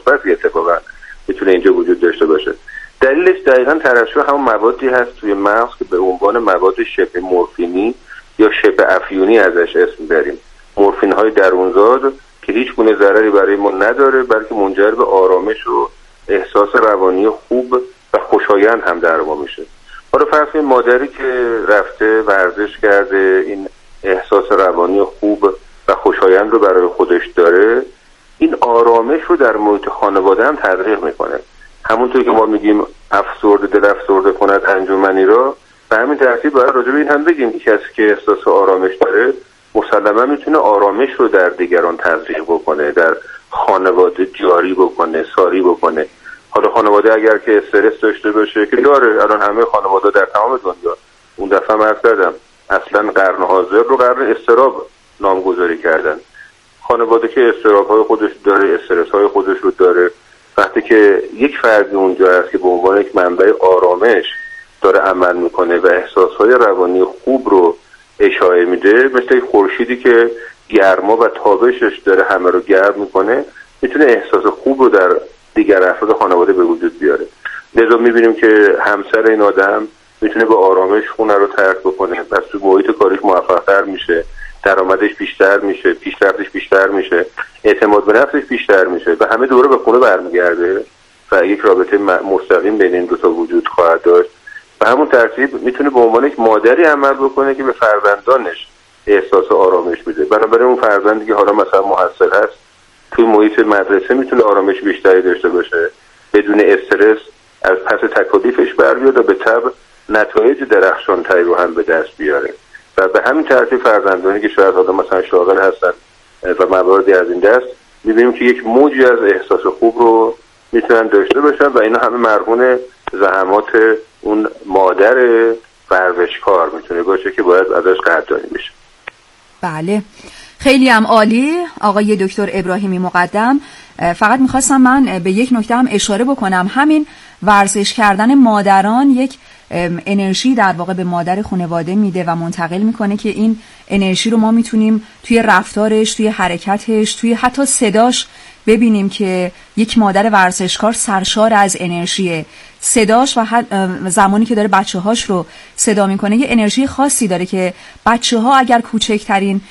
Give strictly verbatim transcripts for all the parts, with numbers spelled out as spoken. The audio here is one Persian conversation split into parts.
مثبتی اتفاقا میتونه اینجا وجود داشته باشه. دلیلش دقیقاً ترشح همون موادی هست توی مغز که به عنوان مواد شبه مورفینی یا شبه افیونی ازش اسم داریم. مورفین های درونزاد که هیچ گونه ضرری برای ما نداره، بلکه منجر به آرامش و احساس روانی خوب و خوشایند هم در ما میشه. حالا فرض کنید مادری که رفته ورزش کرده، این احساس روانی خوب و خوشایند رو برای خودش داره، این آرامش رو در محیط خانواده هم تزریق میکنه. همونطور که ما میگیم افسرده دل افسرده کند انجمنی را، به همین ترتیب باید راجع به این هم بگیم که کسی که احساس آرامش داره مسلما میتونه آرامش رو در دیگران تزریق بکنه، در خانواده جاری بکنه، ساری بکنه. حالا خانواده اگر که استرس داشته باشه که داره، الان همه خانواده در تمام دنیا، اون دفعه من عرض کردم اصلا قرن حاضر رو قرن اضطراب نامگذاری کردن. خانواده که اضطراب‌های خودش داره، استرس‌های خودش رو داره، وقتی که یک فردی اونجا هست که به عنوان یک منبع آرامش داره عمل میکنه و احساس‌های روانی خوب رو اشاعه میده، مثل یک خورشیدی که گرما و تابشش داره همه رو گرم میکنه، میتونه احساس خوب رو در دیگر افراد خانواده به وجود بیاره. لذا میبینیم که همسر این آدم میتونه به آرامش خونه رو ترک بکنه، پس تو محیط کاریش موفق‌تر میشه، درآمدش بیشتر میشه، پیشرفتش بیشتر میشه، اعتماد به نفسش بیشتر میشه و همه دوره به خونه برمیگرده و یک رابطه مستقیم بین این دو تا وجود خواهد داشت. و همون ترتیب میتونه به عنوان یک مادری عمل بکنه که به فرزندانش احساس آرامش میده. بنابراین اون فرزندی که حالا مثلا محصل هست توی محیط مدرسه میتونه آرامش بیشتری داشته باشه، بدون استرس از پس تکالیفش بر بیاد و به تبع نتایج درخشانتری رو هم به دست بیاره. و به همین ترتیب فرزندانی که شاید حالا مثلا شاغل هستن و مواردی از این دست، میبینیم که یک موجی از احساس خوب رو میتونن داشته باشن و اینا همه مرهون زحمات اون مادر ورزشکار میتونه باشه که باید ازش قدردانی بشه. بله، خیلی هم عالی آقای دکتر ابراهیمی مقدم. فقط میخواستم من به یک نکته هم اشاره بکنم. همین ورزش کردن مادران یک انرژی در واقع به مادر خانواده میده و منتقل میکنه که این انرژی رو ما میتونیم توی رفتارش، توی حرکتش، توی حتی صداش ببینیم که یک مادر ورزشکار سرشار از انرژیه. صداش و زمانی که داره بچه هاش رو صدا میکنه یه انرژی خاصی داره که بچه ها اگر کوچکترین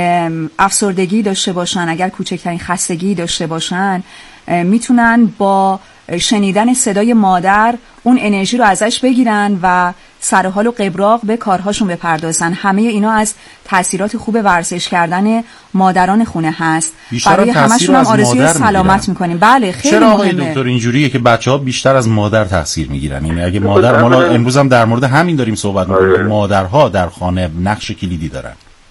افسردگی داشته باشن، اگر کوچکترین خستگی داشته باشن، میتونن با شنیدن صدای مادر اون انرژی رو ازش بگیرن و سر حال و قبراق به کارهاشون بپردازن. همه اینا از تأثیرات خوب ورزش کردن مادران خونه هست. برای همشون هم آرزوی سلامت میکنیم. بله خیلی چرا مهمه. چرا دکتر اینجوریه که بچه‌ها بیشتر از مادر تاثیر میگیرن؟ یعنی اگه مادر، ما امروز هم در مورد همین داریم صحبت میکنیم، مادرها در خانه نقش کلیدی دارن.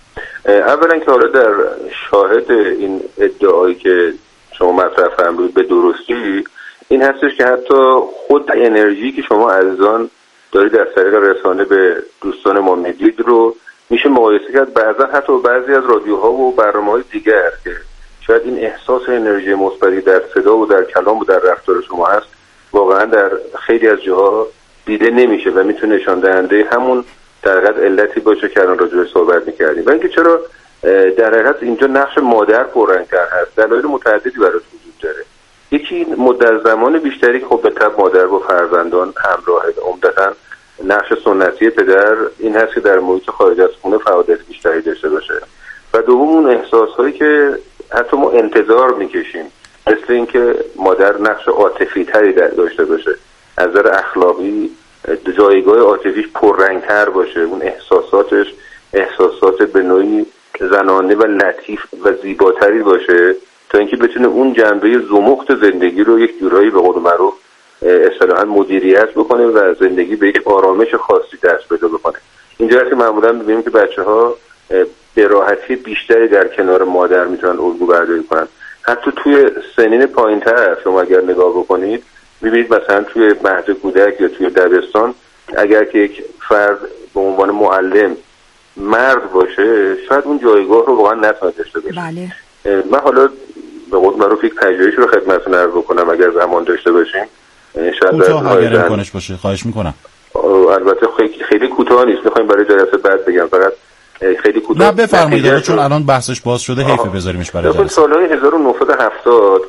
اولا که حالا در شاهد این ادعایی که شما مطرح فرمودید به درستی این هستش که حتی خود انرژی که شما عزیزان دارید از طریق رسانه به دوستان ما میدید رو میشه مقایسه کرد بعضا حتی بعضی از رادیوها و برنامه‌های دیگر که شاید این احساس انرژی مثبتی در صدا و در کلام و در رفتار شما هست واقعا در خیلی از جاها دیده نمیشه و میتونه نشان دهنده همون در حقیقت علتی باشه که الان راجع بهش صحبت می‌کردیم. و اینکه چرا در حقیقت اینجا نقش مادر پررنگ‌تر هست، دلایل متعددی براش وجود داره. یکی مدت زمان بیشتری که خب به طب مادر با فرزندان همراهه، عمدتاً نقش سنتی پدر این هست که در محیط خارج از خونه فعالیت بیشتری داشته باشه. و دوم اون احساس‌هایی که حتی ما انتظار می‌کشیم، مثل اینکه مادر نقش عاطفی‌تری داشته باشه، از نظر اخلاقی جایگاه عاطفیش پررنگ‌تر باشه، اون احساساتش احساسات به نوعی زنانه و لطیف و زیباتری باشه تا اینکه بتونه اون جنبه زمخت زندگی رو یک جورایی به قول معروف اصطلاحاً مدیریت بکنه و زندگی به یک آرامش خاصی دست پیدا بکنه. اینجا هست که معمولاً می‌بینیم که بچه‌ها به راحتی بیشتری در کنار مادر میتونن الگو برداری کنن. حتی توی سنین پایین‌تر شما اگر نگاه بکنید می‌بینید مثلا توی مهد کودک یا توی دبستان اگر که یک فرد به عنوان معلم مرد باشه شاید اون جایگاه رو واقعا نتونه داشته باشه. بله. من حالا به قول معروف یک پژوهش رو خدمتتون عرض بکنم اگر زمان داشته باشیم. شاید کوتاه اگر امکانش باشه خواهش میکنم. البته خیلی خیلی کوتاه نیست، میخوایم برای جلسه بعد بگم، فقط خیلی کوتاه. نه بفرمایید چون الان بحثش باز شده حیفه بذاریمش برای جلسه. سالهای هزار و نهصد و هفتاد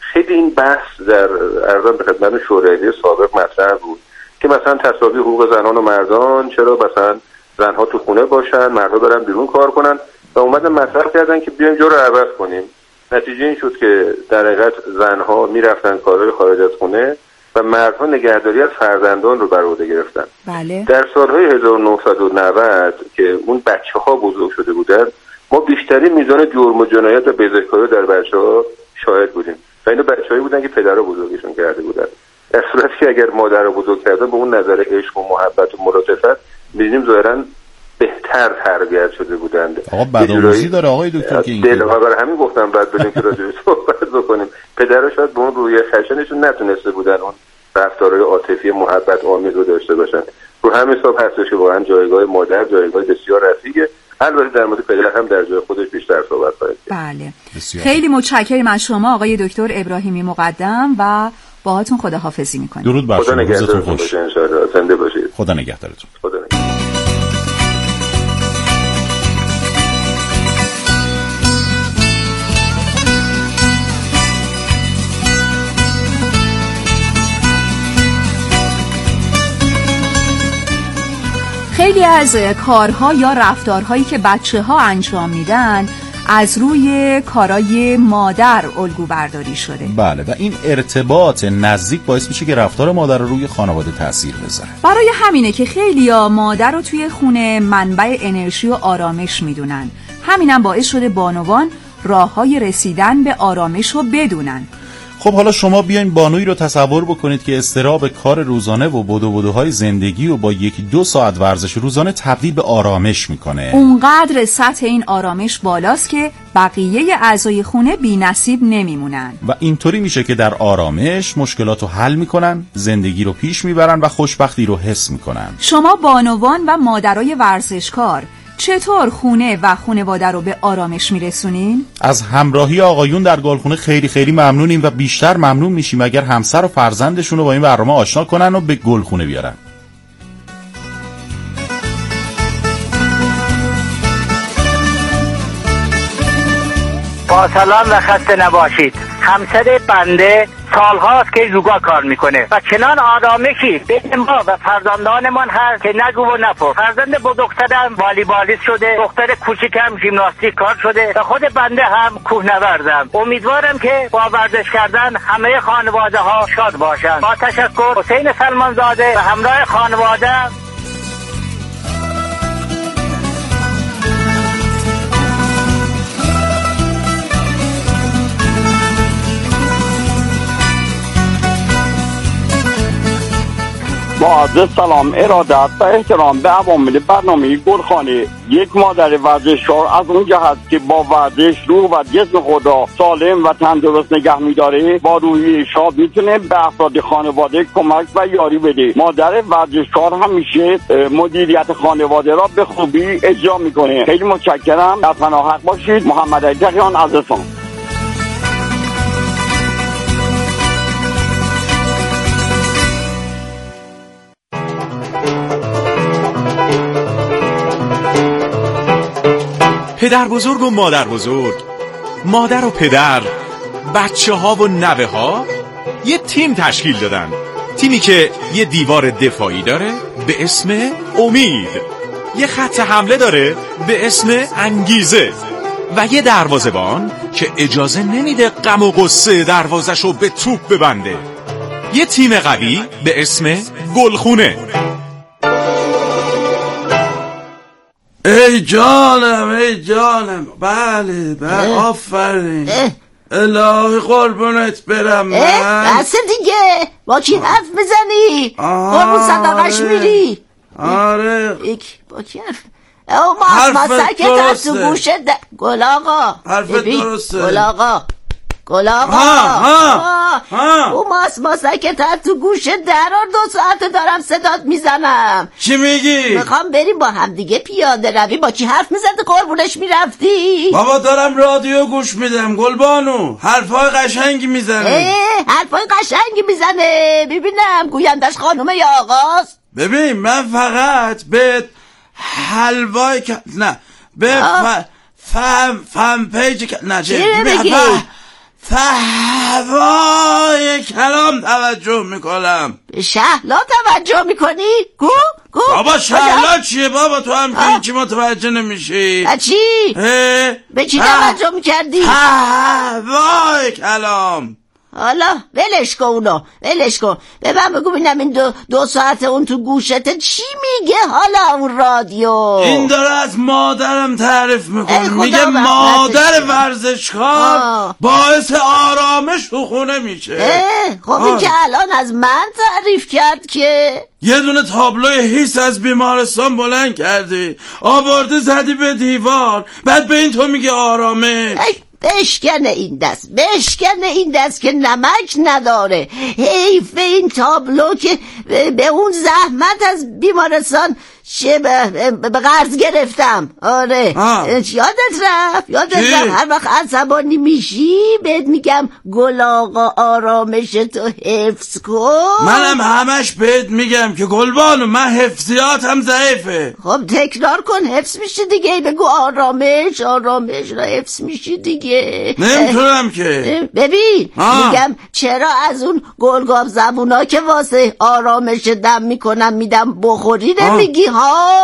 خیلی این بحث در عرضم به خدمت شورای سابق مطرح بود که مثلا تساوی حقوق زنان و مردان، چرا مثلا زنها تو خونه باشن مردها برن بیرون کار کنن، و اومدن مطرح کردن که بیایم جو رو عوض کنیم. نتیجه این شد که در حقیقت زنها میرفتن کارهای خارج از خونه و مردها نگهداری از فرزندان رو بر عهده گرفتن. بله. در سالهای هزار و نهصد و نود که اون بچه‌ها بزرگ شده بودن، ما بیشترین میزان جرم و جنایت و بزهکاری در بچه‌ها شاهد بودیم و اینا بچه‌هایی بودن که پدرها بزرگشون کرده بودن، در صورتی که اگر مادر رو بزرگ کردن به اون نظر عشق و محبت و ملاطفت می‌بینیم ظاهراً بهتر تربیت شده بودند. آقا بدآموزی داره آقای دکتر که این دل برای همین گفتم بعد بدیم که راجع به صحبت بکنیم. پدرها شاید به اون روی خشنشون نتونسته بودن اون رفتارهای عاطفی محبت آمیز رو داشته باشن. رو همین حساب هستش که واقعا جایگاه مادر جایگاه بسیار رفیعه. البته در مورد پدر هم در جای خودش بیشتر صحبت خواهیم کرد. بله. خیلی متشکرم از شما آقای دکتر ابراهیمی مقدم و باهاتون خداحافظی می‌کنیم. درود بر شما. روزتون خوش. ان شاءالله زنده باشید. خدا نگهدارتون. خدا نگهدار. خیلی از کارها یا رفتارهایی که بچه‌ها انجام میدن از روی کارای مادر الگو برداری شده. بله و این ارتباط نزدیک باعث میشه که رفتار مادر روی خانواده تأثیر بذاره. برای همینه که خیلی‌ها مادر رو توی خونه منبع انرژی و آرامش میدونن. همینم باعث شده بانوان راه‌های رسیدن به آرامش رو بدونن. خب حالا شما بیاین بانویی رو تصور بکنید که اضطراب کار روزانه و بدو بدوهای زندگی و با یکی دو ساعت ورزش روزانه تبدیل به آرامش میکنه. اونقدر سطح این آرامش بالاست که بقیه اعضای خونه بی نصیب نمیمونن و اینطوری میشه که در آرامش مشکلات رو حل میکنن، زندگی رو پیش میبرن و خوشبختی رو حس میکنن. شما بانوان و مادرای ورزشکار چطور خونه و خانواده رو به آرامش میرسونین؟ از همراهی آقایون در گلخونه خیلی خیلی ممنونیم و بیشتر ممنون میشیم اگر همسر و فرزندشون رو با این برنامه آشنا کنن و به گلخونه بیارن. با سلام و خسته نباشید. همسر بنده سالهاست که یوگا کار میکنه و چنان آرامشی بین ما و فرزندانمان هست که نگو و نپرس. فرزند بزرگترم والیبالیست شده، دختر کوچیکم ژیمناستیک کار شده و خود بنده هم کوهنوردم. امیدوارم که با ورزش کردن همه خانواده ها شاد باشند. با تشکر، حسین سلمانزاده و همراه خانواده. با عرض سلام، ارادت و احترام به عوامل برنامه گلخانه. یک مادر ورزشکار از اون جهت که با ورزش روح و جسم خود را سالم و تندرست نگه می‌داره، با روحیه شاد میتونه به افراد خانواده کمک و یاری بده. مادر ورزشکار همیشه مدیریت خانواده را به خوبی اجرا میکنه. خیلی متشکرم. در پناه حق باشید. محمد علیان از اصفهان. پدر بزرگ و مادر بزرگ، مادر و پدر، بچه ها و نوه ها یه تیم تشکیل دادن. تیمی که یه دیوار دفاعی داره به اسم امید، یه خط حمله داره به اسم انگیزه و یه دروازه‌بان که اجازه نمیده غم و غصه دروازه‌شو به توپ ببنده. یه تیم قوی به اسم گلخونه. ای جانم ای جانم، بله بله آفرین، الهی قربونت برم. من بس دیگه، با کی حرف میزنی؟ قربون صدقش میری؟ آره ایک با کی حرف؟ او ما مسکت از تو گوشت گل آقا، حرفت درسته گل آقا، گل آقا. ها ها ها او ماس ماسکت از تو گوشه درار دو ساعته دارم صدات میزنم. چی میگی؟ میخوام بریم با هم دیگه پیاده روی. با کی حرف میزدی قربونش میرفتی؟ بابا دارم رادیو گوش میدم گلبانو، حرفای قشنگی میزنه. حرفای قشنگی میزنه. ببینم گویندش خانومه یا آقاست؟ ببین من فقط به حلوای ک... نه به ف... فهم فهم پیج ک... نه چی بگی؟ فهوای کلام توجه میکنم. به شهلا توجه میکنی؟ گو گو بابا شهلا چیه بابا؟ تو هم که هیچی متوجه نمیشی. چی؟ به چی توجه میکردی؟ فهوای کلام. حالا ولش کن اونو، ولش کن. به من بگو ببینم این دو, دو ساعت اون تو گوشته چی میگه حالا اون رادیو؟ این داره از مادرم تعریف میکنه، میگه مادر ورزشکار باعث آرامش تو خونه میشه. خب این که الان از من تعریف کرد که یه دونه تابلوی هیس از بیمارستان بلند کردی، آورده زدی به دیوار، بعد به این تو میگه آرامش. بشکنه این دست، بشکنه این دست که نمک نداره. حیف این تابلو که به اون زحمت از بیمارستان چه به قرض گرفتم. آره آه. یادت رفت یادت رفت هر وقت عصبانی میشی بهت میگم گل آقا آرامش تو حفظ کن. منم همش بهت میگم که گلبانو من حفظیاتم ضعیفه. خب تکرار کن، حفظ میشی دیگه. بگو آرامش آرامش را حفظ میشی دیگه. نمیتونم که. ببین آه. میگم چرا از اون گلگاب زبونا که واسه آرامش دم میکنم میدم بخوری نمیگی ها؟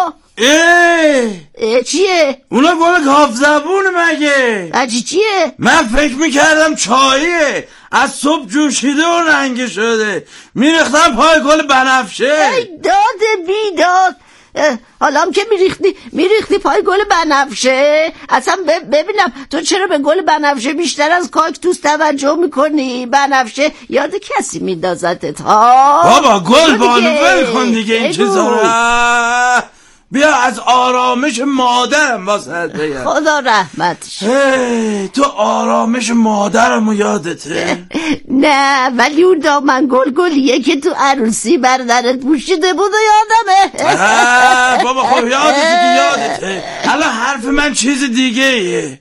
اه اه چیه؟ اونا گل گاف زبونه مگه؟ اجی چیه؟ من فکر میکردم چاییه، از صبح جوشیده و رنگ شده، میریختم پای گل بنفشه. ای داد بیداد. حالا هم که میریختی میریختی پای گل بنفشه. اصلا ببینم تو چرا به گل بنفشه بیشتر از کاکتوس توجه میکنی؟ بنفشه یاد کسی میندازتت ها. بابا گل بانو ول کن دیگه این چیزا رو. بیا از آرامش مادرم واسه بگم. خدا رحمتش. تو آرامش مادرمو یادته؟ نه ولی اون دامن گل گلیه که تو عروسی بردرت پوشیده بود و یادمه. بابا خب یادته که یادته. الان حرف من چیز دیگه ایه.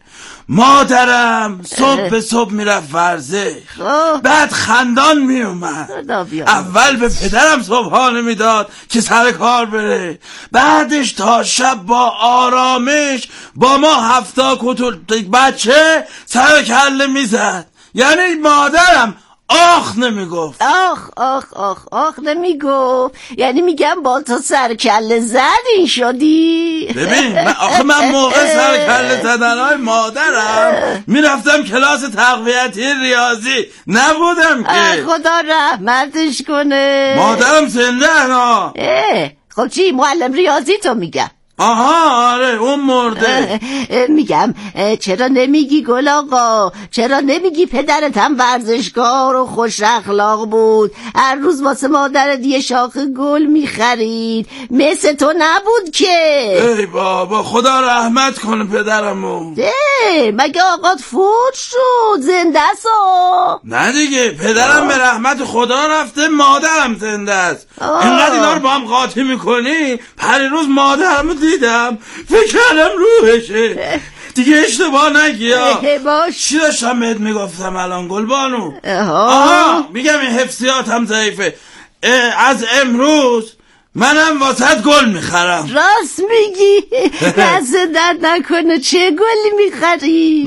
مادرم صبح به صبح میرفت ورزش، بعد خندان میومد. اول به پدرم صبحانه میداد که سر کار بره، بعدش تا شب با آرامش با ما هفتا کتول بچه سر کله میزد. یعنی مادرم آخ نمیگفت. آخ آخ آخ آخ نمیگفت. یعنی میگم با تو سر کله زدی شدی. ببین من آخه من موقع سر کله زدنهای مادرم میرفتم کلاس تقویتی ریاضی، نبودم که. خدا رحمتش کنه. مادرم زنده ها. خب چی معلم ریاضی تو میگم؟ آها آره اون مرده. میگم چرا نمیگی گل آقا؟ چرا نمیگی پدرت هم ورزشکار و خوش اخلاق بود، هر روز واسه مادرت یه شاخه گل میخرید، مثل تو نبود که. ای بابا خدا رحمت کنه پدرمو. مگه آقات فوت شد؟ زنده سا؟ نه دیگه پدرم به رحمت خدا رفته، مادرم زنده است. اینقدر اینا رو با هم قاطی میکنی؟ پری روز مادرمو دیدم فکر کردم روحشه. دیگه اشتباه نگیا. چی داشتم بهت میگفتم الان گلبانو؟ آها میگم این حفظیاتم ضعیفه. از امروز منم واسط گل میخرم. راست میگی؟ دست درد نکنه. چه گلی میخری؟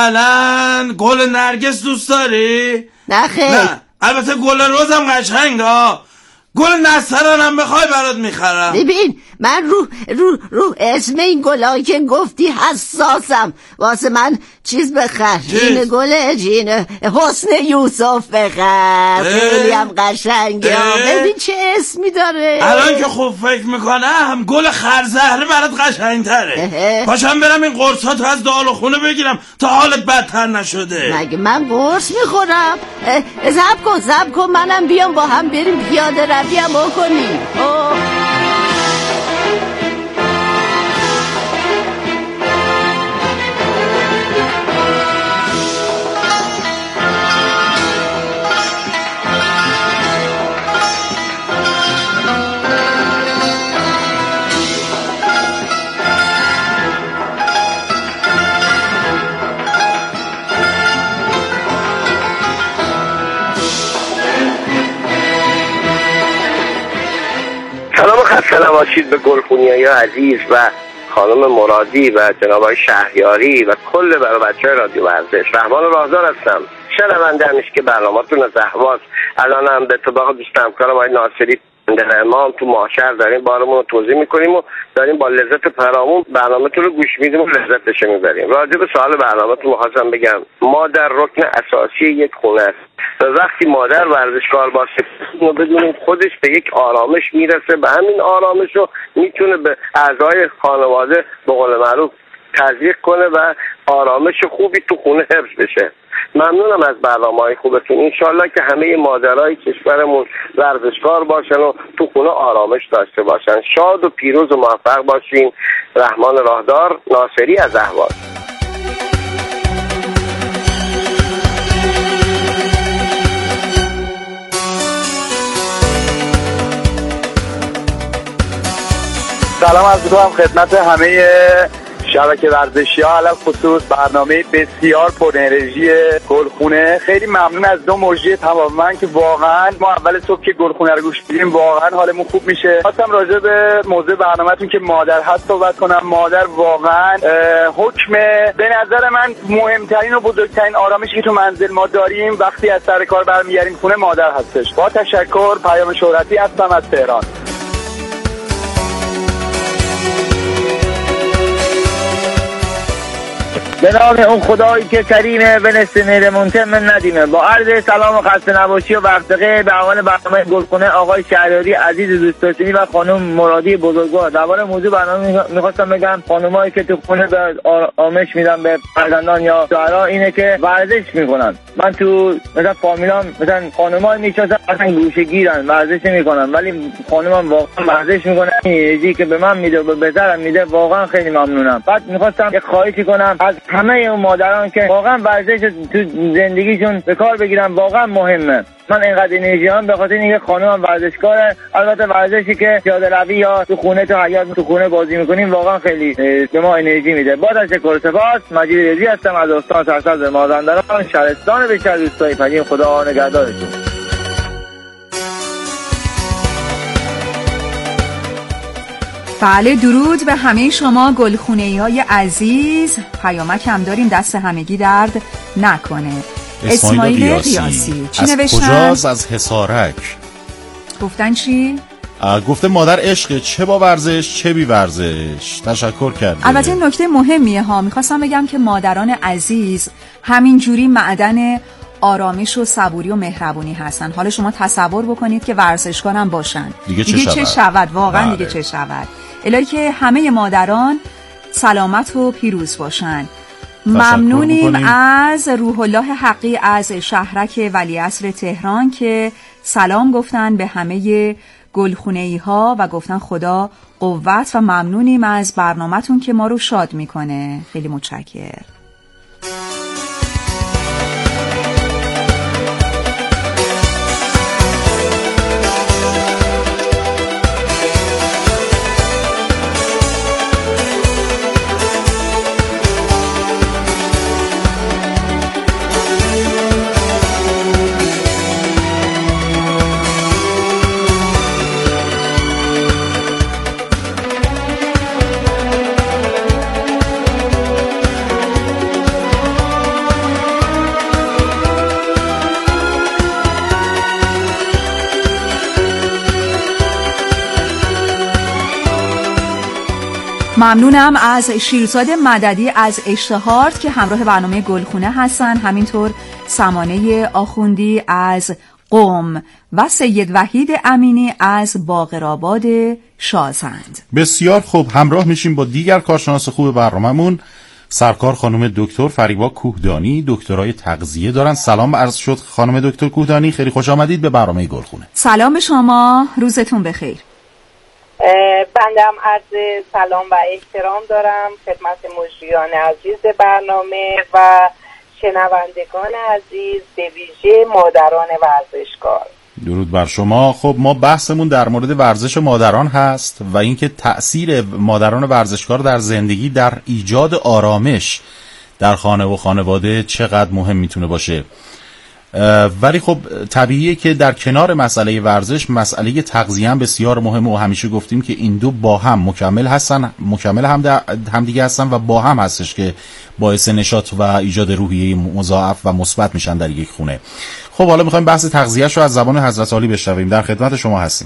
مثلا گل نرگس دوست داری؟ نه خیر. نه البته گل روزم قشنگ ها. گل نسترانم بخوای برات میخرم. ببین من رو رو رو اسم این گلایی که گفتی حساسم. واسه من چیز بخر. جین گل جین حسن یوسف بخر. خیلی هم قشنگه. ببین چه اسمی داره. الان که خوب فکر میکنم گل خرزهره برات قشنگتره. پاشم برم این قرصاتو از دالو خونه بگیرم تا حالت بدتر نشده. مگه من قرص میخورم؟ زب کن زب کن منم بیام با هم بریم پیاده روی هم بکنیم. سلام و خسته نباشید به گلخونیای عزیز و خانم مرادی و جناب آقای شهریاری و کل برای بچه رادیو ورزش. رحمان راهدار هستم. شنونده همیشه که برنامه‌تون از اهواز. الان هم به اتفاق دوست همکارم آقای ناصری ما هم تو ماهشهر داریم بارمون رو توضیح میکنیم و داریم با لذت فراوون برنامه‌تون رو گوش میدیم و لذتش میبریم. راجع به سوال برنامه‌تون می‌خواستم بگم مادر رکن اساسی یک خونه است و وقتی مادر ورزشکار باشه اینو بدونید خودش به یک آرامش میرسه، به همین آرامش رو میتونه به اعضای خانواده به قول معروف تزریق کنه و آرامش خوبی تو خونه حفظ بشه. ممنونم از برنامه‌های خوبتون. انشالله که همه مادرای کشورمون ورزشکار باشن و تو خونه آرامش داشته باشن. شاد و پیروز و موفق باشین. رحمان راهدار، ناصری از اهواز. سلام عرض می‌کنم خدمت همه شبکه ورزشی ها، علل خصوص برنامه بسیار پر انرژی گلخونه. خیلی ممنون از دو مجری تماما که واقعا ما اول صبح که گلخونه رو گوش میدیم واقعا حالمون خوب میشه. خواستم راجع به موضوع برنامه‌تون که مادر هست صحبت کنم. مادر واقعا حکم به نظر من مهمترین و بزرگترین آرامشی که تو منزل ما داریم وقتی از سر کار برمیگردیم خونه مادر هستش. با تشکر. پیام شهرتی هستم از تهران. به نام اون خدایی که کریمه به نصف مهر منتم ندیمه. با عرض سلام و خسته نباشی و وقت بخیر به عنوان برنامه گلخونه آقای شهریاری عزیز دوست داشتنی و خانم مرادی بزرگوار. درباره موضوع برنامه میخواستم بگم خانمایی که تو خونه به آرامش میدن به فرزندان یا شوهرها اینه که ورزش میکنن. من تو مثلا فامیلام مثلا خانمای میشناسم اصلا گوشه گیرن ورزش نمیکنن، ولی خانمم واقعا ورزش میکنن. انرژی که به من میده و به بهترم میده واقعا خیلی ممنونم. بعد میخواستم یه خواهشی کنم از همه اون مادران که واقعا ورزش تو زندگیشون به کار بگیرن، واقعا مهمه. من اینقدر انرژی هم به خاطر اینکه خانمم ورزشکاره. البته ورزشی که پیاده روی یا تو خونه تو حیاط تو خونه بازی میکنیم واقعا خیلی به ما انرژی میده. با تشکر و سپاس. مجید رضی هستم از استان سرسبز مازندران، شهرستان بهشهر دوستای پدیم. خدا نگهدارتون. بله، درود به همه شما گلخونه‌ای های عزیز. پیامک هم داریم، دست همگی درد نکنه. اسماعیل ریاسی چی از نوشتن؟ کجاست؟ از حصارک. گفتن چی؟ گفته مادر عشق، چه با ورزش چه بی ورزش. تشکر کرده. البته این نکته مهمیه ها. میخواستم بگم که مادران عزیز همینجوری معدن آرامش و صبوری و مهربونی هستن. حالا شما تصور بکنید که ورزشکارم باشن دیگه چه دیگه شود؟ چه شود واقعا بله. دیگه چه شود. الهی که همه مادران سلامت و پیروز باشن. ممنونیم از روح الله حقی از شهرک ولیعصر تهران که سلام گفتن به همه گلخونه‌ای ها و گفتن خدا قوت، و ممنونیم از برنامه‌تون که ما رو شاد میکنه. خیلی متشکرم. ممنونم از شیرزاد مددی از اشتهارد که همراه برنامه گلخونه هستن، همینطور سمانه آخوندی از قم و سید وحید امینی از باقرآباد شازند. بسیار خوب، همراه میشیم با دیگر کارشناس خوب برنامه‌مون. سرکار خانم دکتر فریبا کوهدانی، دکترای تغذیه دارن. سلام عرض شد خانم دکتر کوهدانی، خیلی خوش آمدید به برنامه گلخونه. سلام به شما، روزتون بخیر. بنده هم عرض سلام و احترام دارم خدمت مجریان عزیز برنامه و شنوندگان عزیز، به ویژه مادران ورزشکار. درود بر شما. خب ما بحثمون در مورد ورزش مادران هست و اینکه تأثیر مادران ورزشکار در زندگی در ایجاد آرامش در خانه و خانواده چقدر مهم میتونه باشه. ولی خب طبیعیه که در کنار مسئله ورزش مسئله تغذیه هم بسیار مهمه و همیشه گفتیم که این دو با هم مکمل هستن، مکمل هم, هم دیگه هستن و با هم هستش که باعث نشاط و ایجاد روحیه مضاعف و مثبت میشن در یک خونه. خب حالا میخوایم بحث تغذیه‌اش رو از زبان حضرت عالی بشنویم. در خدمت شما هستیم.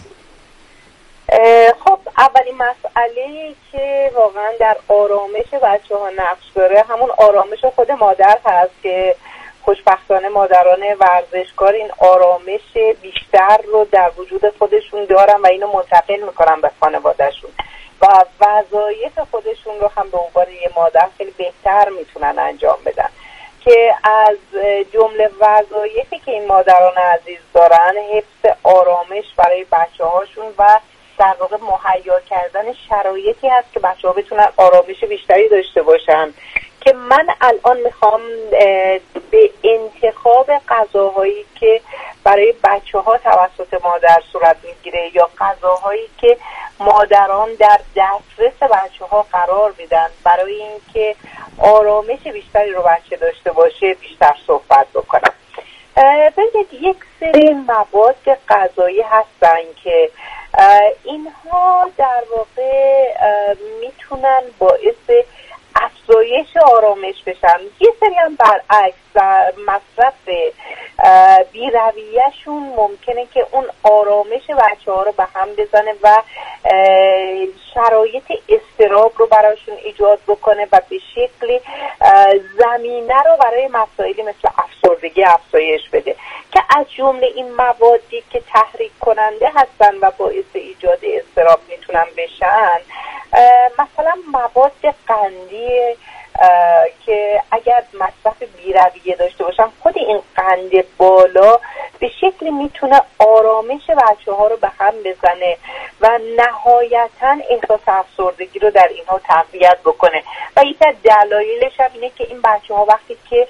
خب اولین مسئله که واقعا در آرامش بچه ها نقش داره همون آرامش خود مادر هست که خوشبختانه مادران ورزشکار این آرامش بیشتر رو در وجود خودشون دارن و اینو منتقل میکنن به خانوادهشون و وظایف خودشون رو هم به عنوان یه مادر خیلی بهتر میتونن انجام بدن، که از جمله وظایفی که این مادران عزیز دارن حفظ آرامش برای بچه هاشون و در واقع مهیا کردن شرایطی هست که بچه ها بتونن آرامش بیشتری داشته باشن. که من الان میخوام به انتخاب غذاهایی که برای بچه ها توسط مادر صورت میگیره یا غذاهایی که مادران در دسترس بچه ها قرار میدن برای اینکه آرامش بیشتری رو بچه داشته باشه بیشتر صحبت بکنم. ببینید یک سری مواد غذایی هستن که اینها در واقع میتونن باعث افزایش آرامش بشن. یه سری هم برعکس مصرف بی‌رویه‌شون ممکنه که اون آرامش بچه ها رو به هم بزنه و شرایط اضطراب رو براشون ایجاد بکنه و به شکلی زمینه رو برای مسائلی مثل افسردگی افزایش بده، که از جمله این موادی که تحریک کننده هستن و باعث ایجاد اضطراب میتونن بشن مثلا مواد قندی که اگر مصرف بی‌رویه داشته باشن خود این قند بالا به شکلی میتونه آرامش بچه ها رو به هم بزنه و نهایتا احساس افسردگی رو در اینها تقویت بکنه. و یکی از دلایلش هم اینه که این بچه ها وقتی که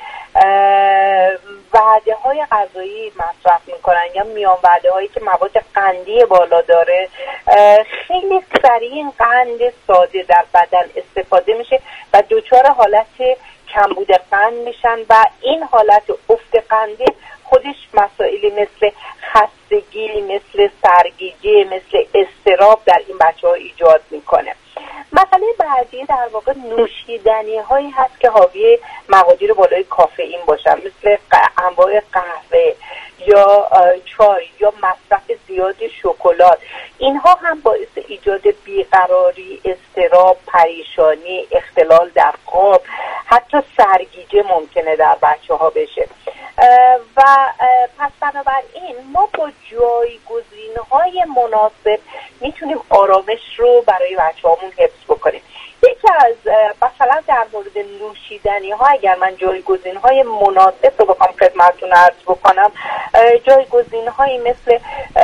وعده های غذایی مصرف میکنن یا میان وعده هایی که مواد قندی بالا داره خیلی سریع این قند ساده در بدن استفاده میشه و دچار حالت کمبود قند میشن و این حالت افت قندی خودش مسائلی مثل خستگی، مثل سرگیجه، مثل اضطراب در این بچه ها ایجاد میکنه. مسئله بعدی در واقع نوشیدنی هایی هست که حاوی مقادیر بالای کافئین باشن، مثل انواع قهوه یا چای یا مصرف زیاد شکلات. اینها هم باعث ایجاد بیقراری، اضطراب، پریشانی، اختلال در خواب، حتی سرگیجه ممکنه در بچه ها بشه. و پس بنابراین ما با جایگزین های مناسب میتونیم آرامش رو برای بچه هامون حفظ بکنیم. یکی از مثلا در مورد نوشیدنی ها اگر من جایگزین های مناسب رو بخوام خدمتتون عرض بکنم، جایگزین هایی مثل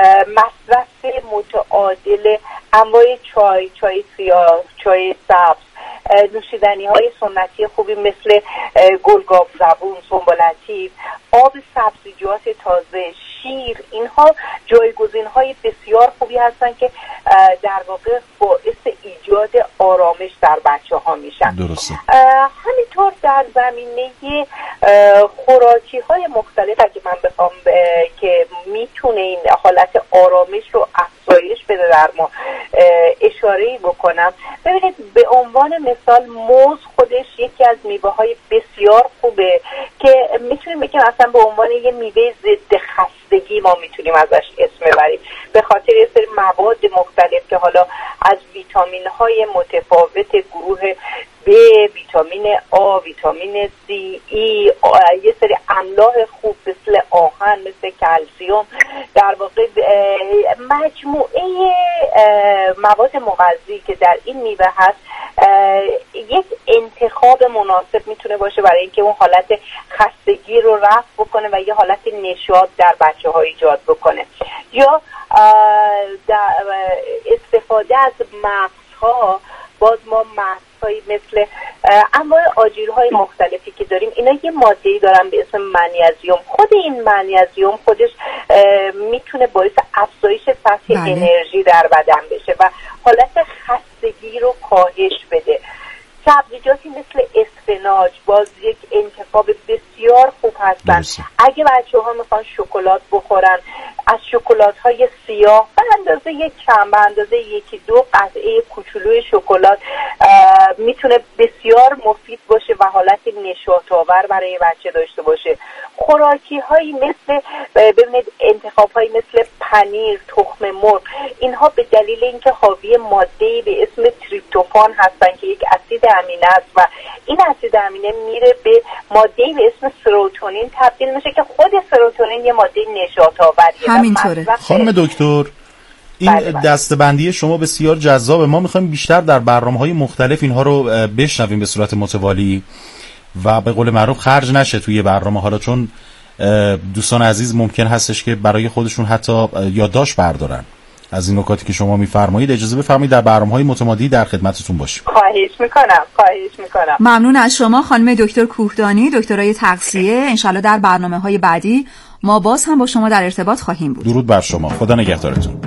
مصرف متعادل انواع چای، چای سیاه، چای سبز، نوشیدنی های سنتی خوبی مثل گلگاو زبون، سنبلتیب، آب سبزیجات تازه، شیر، اینها جایگزین های بسیار خوبی هستن که در واقع باعث ایجاد آرامش در بچه ها میشن. درسته. همینطور در زمینه خوراکی های مختلف اگه من بخوام که میتونه این حالت آرامش رو افزایش بده در ما اشاره‌ای بکنم، ببینید به عنوان مثال موز خودش یکی از میوه های بسیار خوبه که میتونیم بگیم اصلا به عنوان یه میوه ضد خستگی ما میتونیم ازش اسم ببریم، به خاطر یه سری مواد مختلف که حالا از ویتامین های متفاوت گروه ب، ویتامین آ، ویتامین سی، ای، یه سری املاح خوب مثل آهن، مثل کلسیم، در واقع مجموعه مواد مغذی که در این میوه هست یک انتخاب مناسب میتونه باشه برای اینکه اون حالت خستگی رو رفع بکنه و یه حالت نشاط در بچه ها ایجاد بکنه. یا استفاده از مغزها، باز ما مغزهایی مثل انواع آجیل‌های مختلفی که داریم اینا یه ماده‌ای دارن به اسم منیزیم. خود این منیزیم خودش میتونه باعث افزایش سطح بله. انرژی در بدن بشه و حالت خستگی رو کاهش بده. سبزیجاتی مثل اسفناج باز یک انتخاب بسیار خوب هستن. درسته. اگه بچه ها میخوان شکلات بخورن، از شکلات های سیاه به اندازه یک کم، به اندازه یکی دو قطعه کوچولوی شکلات میتونه بسیار مفید باشه و حالت نشاط آور برای بچه داشته باشه. خوراکی هایی مثل ببینید انتخاب هایی مثل پنیر، تخم مرغ، اینها به دلیل اینکه حاوی ماده‌ای به اسم تریپتوفان هستن که یک اسید امینه است و این اسید امینه میره به ماده‌ای به اسم سروتونین تبدیل میشه که خود سروتونین یه ماده نشاط آوریه. همینطوره. خانم دکتر، این بله بله. دسته‌بندی شما بسیار جذابه. ما میخوایم بیشتر در برنامه‌های مختلف اینها رو بشنویم به صورت متوالی و به قول معروف خرج نشه توی برنامه ها، چون دوستان عزیز ممکن هستش که برای خودشون حتی یادداشت بردارن از این نکاتی که شما میفرمایید. اجازه بفرمایید در برنامه‌های متمادی در خدمتتون باشیم. خواهش میکنم خواهش میکنم ممنون از شما خانم دکتر کوهدانی، دکترای تغذیه. انشالله در برنامه‌های بعدی ما باز هم با شما در ارتباط خواهیم بود. درود بر شما، خدا نگهدارتون.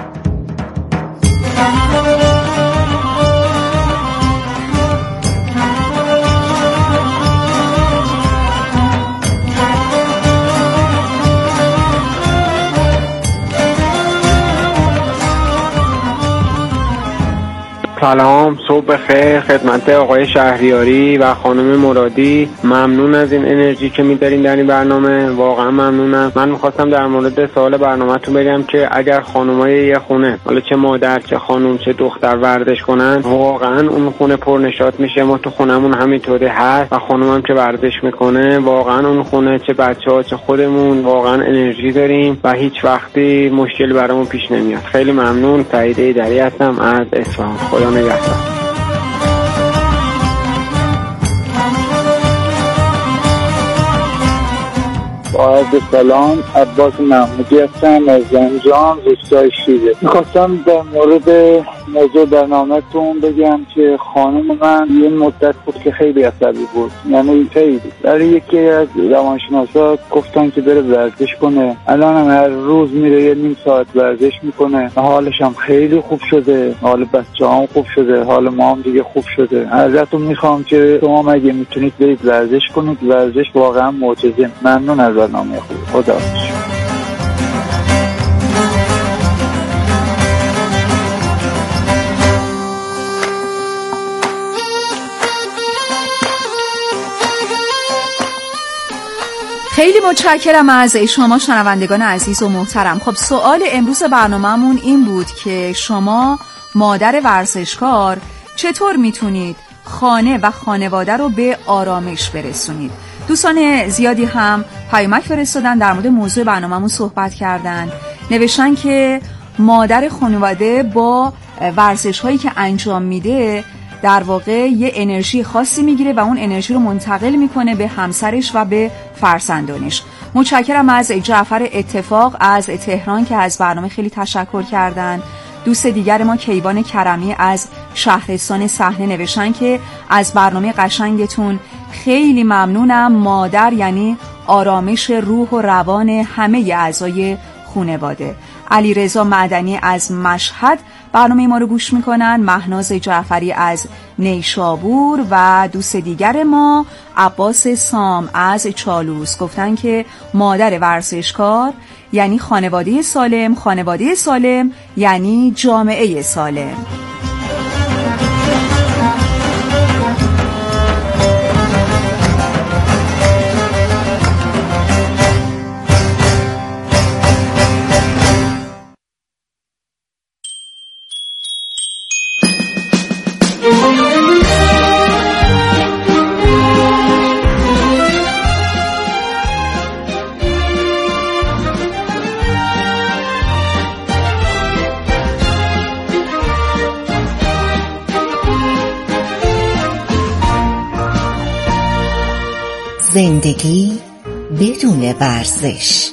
سلام، صبح بخیر خدمت آقای شهریاری و خانم مرادی. ممنون از این انرژی که می‌دارین در این برنامه، واقعا ممنونم. من می‌خواستم در مورد سوال برنامه‌تون بگم که اگر خانم‌های یه خونه، حالا چه مادر چه خانم چه دختر ورزش کنن، واقعا اون خونه پرنشاط میشه. ما تو خونمون همینطوری هست و خانمم که ورزش میکنه، واقعا اون خونه چه بچه‌ها چه خودمون واقعا انرژی داریم و هیچ وقتی مشکلی برامون پیش نمیاد. خیلی ممنون. سعید ایدری هستم از اصفهان. خدا نگهدار. با عرض سلام، عباس محمودی هستم از زنجان روستای شیراز. میخواستم در مورد موضوع برنامه‌تون بگم که خانم من یه مدت بود که خیلی عصبی بود، یعنی خیلی. برای یکی از روانشناسا گفتن که بره ورزش کنه. الان هم هر روز میره یه نیم ساعت ورزش میکنه، حالش هم خیلی خوب شده، حال بچه‌هام خوب شده، حال ما هم دیگه خوب شده. ازتون میخوام که شما مگه میتونید برید ورزش کنید. ورزش واقعا معجزه. ممنون از برنامه خوب. خدا حافظ. خیلی متشکرم از شما شنوندگان عزیز و محترم. خب سوال امروز برنامه‌مون این بود که شما مادر ورزشکار چطور میتونید خانه و خانواده رو به آرامش برسونید؟ دوستان زیادی هم پیامک فرستادن، در مورد موضوع برنامه‌مون صحبت کردن، نوشتن که مادر خانواده با ورزش‌هایی که انجام میده در واقع یه انرژی خاصی میگیره و اون انرژی رو منتقل میکنه به همسرش و به فرزندانش. متشکرم از جعفر اتفاق از تهران که از برنامه خیلی تشکر کردن. دوست دیگر ما کیوان کرمی از شهرستان صحنه نوشتن که از برنامه قشنگتون خیلی ممنونم. مادر یعنی آرامش روح و روان همه اعضای خانواده. علیرضا معدنی از مشهد برنامه ما رو گوش میکنن. مهناز جعفری از نیشابور و دوست دیگر ما عباس سام از چالوس گفتن که مادر ورزشکار یعنی خانواده سالم، خانواده سالم یعنی جامعه سالم. زندگی بدون ورزش.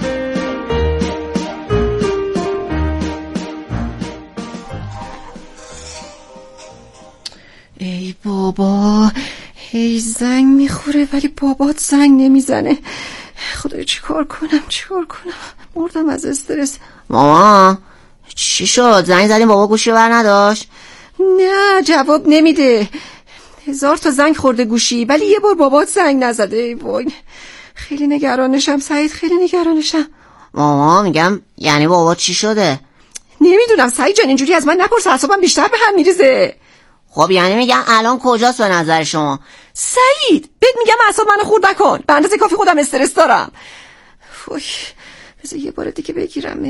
ای بابا، هی زنگ میخوره ولی بابات زنگ نمیزنه. خدای چی کار کنم چی کار کنم؟ مردم از استرس. ماما چی شد؟ زنگ زدیم بابا گوشی بر نداشت؟ نه جواب نمیده. هزار تا زنگ خورده گوشی ولی یه بار بابات زنگ نزده. ای وای خیلی نگرانشم سعید، خیلی نگرانشم. ماما میگم یعنی بابا چی شده؟ نمیدونم سعید جان، اینجوری از من نپرس، اعصابم بیشتر به هم میریزه. خب یعنی میگم الان کجاست به نظر شما؟ سعید بهت میگم اعصاب منو خورد نکن، به اندازه کافی خودم استرس دارم. وای بذار یه بار دیگه بگیرم.